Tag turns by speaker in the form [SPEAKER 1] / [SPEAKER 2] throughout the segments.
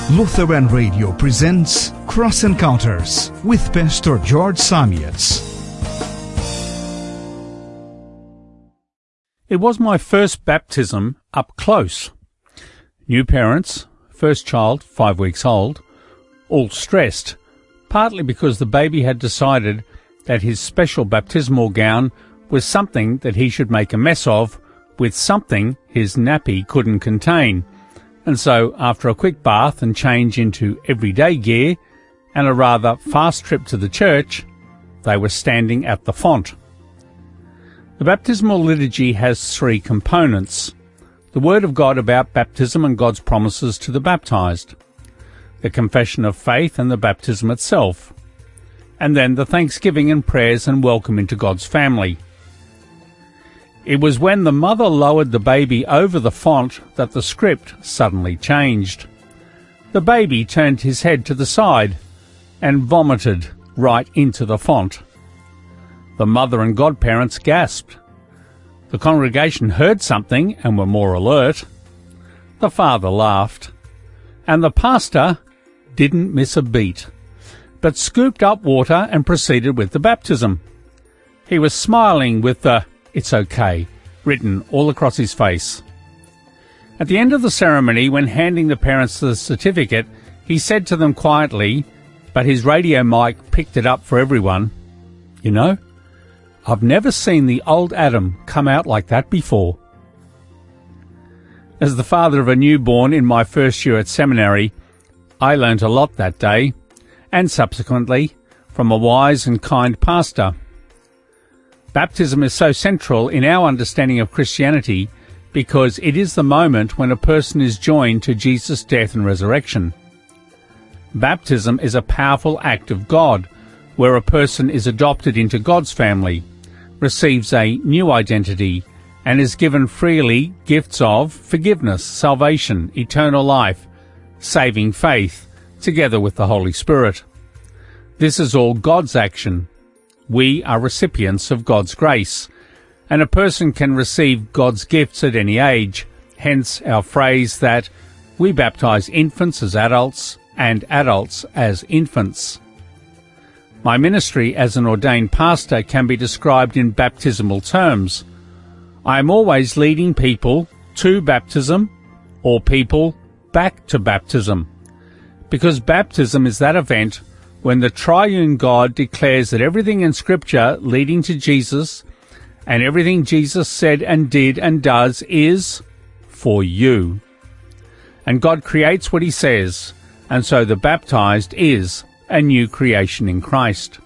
[SPEAKER 1] Lutheran Radio presents Cross Encounters with Pastor George Samietz.
[SPEAKER 2] It was my first baptism up close. New parents, first child, 5 weeks old, all stressed, partly because the baby had decided that his special baptismal gown was something that he should make a mess of with something his nappy couldn't contain. And so, after a quick bath and change into everyday gear and a rather fast trip to the church, they were standing at the font. The baptismal liturgy has 3 components: the Word of God about baptism and God's promises to the baptized, the confession of faith and the baptism itself, and then the thanksgiving and prayers and welcome into God's family. It was when the mother lowered the baby over the font that the script suddenly changed. The baby turned his head to the side and vomited right into the font. The mother and godparents gasped. The congregation heard something and were more alert. The father laughed. And the pastor didn't miss a beat, but scooped up water and proceeded with the baptism. He was smiling with the "It's okay" written all across his face. At the end of the ceremony, when handing the parents the certificate, he said to them quietly, but his radio mic picked it up for everyone, "You know, I've never seen the old Adam come out like that before." As the father of a newborn in my first year at seminary, I learnt a lot that day, and subsequently, from a wise and kind pastor. Baptism is so central in our understanding of Christianity because it is the moment when a person is joined to Jesus' death and resurrection. Baptism is a powerful act of God, where a person is adopted into God's family, receives a new identity, and is given freely gifts of forgiveness, salvation, eternal life, saving faith, together with the Holy Spirit. This is all God's action. We are recipients of God's grace, and a person can receive God's gifts at any age, hence our phrase that we baptize infants as adults and adults as infants. My ministry as an ordained pastor can be described in baptismal terms. I am always leading people to baptism or people back to baptism, because baptism is that event when the triune God declares that everything in Scripture leading to Jesus and everything Jesus said and did and does is for you. And God creates what he says, and so the baptized is a new creation in Christ.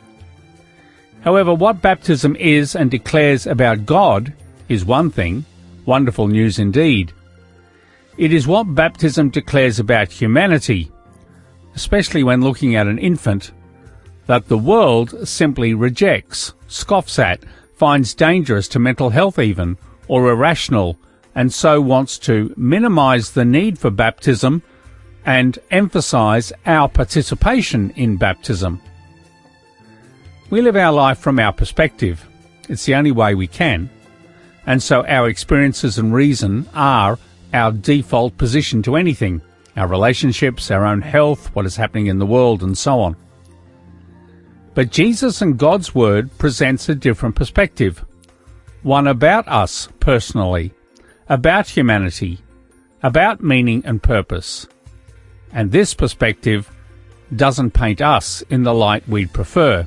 [SPEAKER 2] However, what baptism is and declares about God is one thing, wonderful news indeed. It is what baptism declares about humanity, especially when looking at an infant, that the world simply rejects, scoffs at, finds dangerous to mental health even, or irrational, and so wants to minimize the need for baptism and emphasize our participation in baptism. We live our life from our perspective. It's the only way we can. And so our experiences and reason are our default position to anything, our relationships, our own health, what is happening in the world, and so on. But Jesus and God's Word presents a different perspective, one about us personally, about humanity, about meaning and purpose. And this perspective doesn't paint us in the light we'd prefer.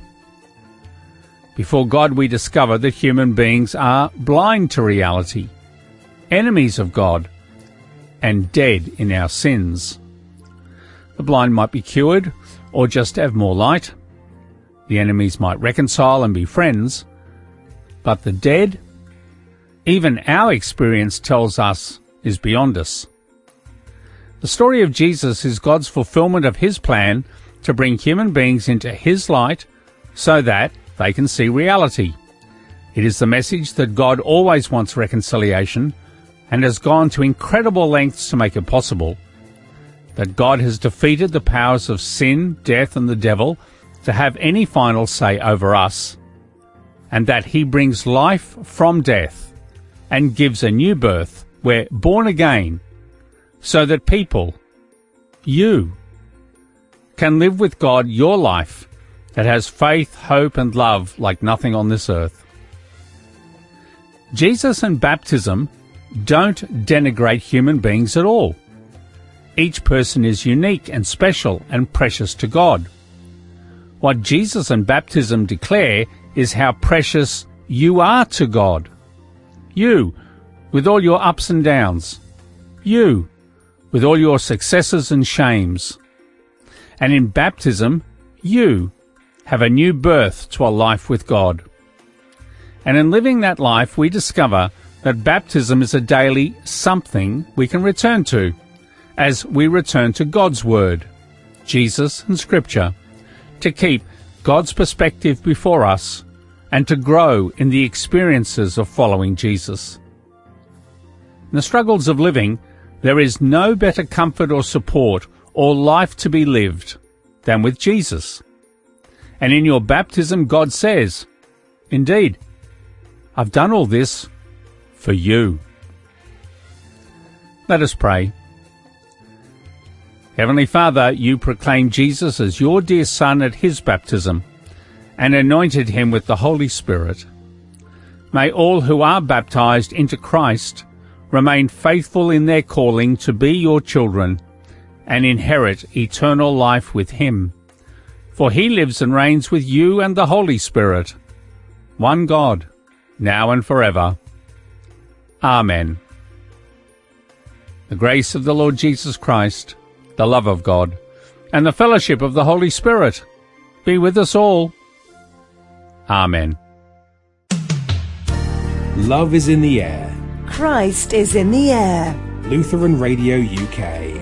[SPEAKER 2] Before God, we discover that human beings are blind to reality, enemies of God, and dead in our sins. The blind might be cured or just have more light. The enemies might reconcile and be friends. But the dead, even our experience tells us, is beyond us. The story of Jesus is God's fulfillment of his plan to bring human beings into his light so that they can see reality. It is the message that God always wants reconciliation and has gone to incredible lengths to make it possible, that God has defeated the powers of sin, death, and the devil to have any final say over us, and that he brings life from death and gives a new birth. We're born again so that people, you can live with God your life that has faith, hope, and love like nothing on this earth. Jesus and baptism don't denigrate human beings at all. Each person is unique and special and precious to God. What Jesus and baptism declare is how precious you are to God. You, with all your ups and downs. You, with all your successes and shames. And in baptism, you have a new birth to a life with God. And in living that life, we discover that baptism is a daily something we can return to as we return to God's Word, Jesus and Scripture, to keep God's perspective before us and to grow in the experiences of following Jesus. In the struggles of living, there is no better comfort or support or life to be lived than with Jesus. And in your baptism, God says, "Indeed, I've done all this for you." Let us pray. Heavenly Father, you proclaimed Jesus as your dear Son at his baptism and anointed him with the Holy Spirit. May all who are baptized into Christ remain faithful in their calling to be your children and inherit eternal life with him. For he lives and reigns with you and the Holy Spirit, one God, now and forever. Amen. The grace of the Lord Jesus Christ, the love of God, and the fellowship of the Holy Spirit be with us all. Amen.
[SPEAKER 3] Love is in the air.
[SPEAKER 4] Christ is in the air.
[SPEAKER 3] Lutheran Radio UK.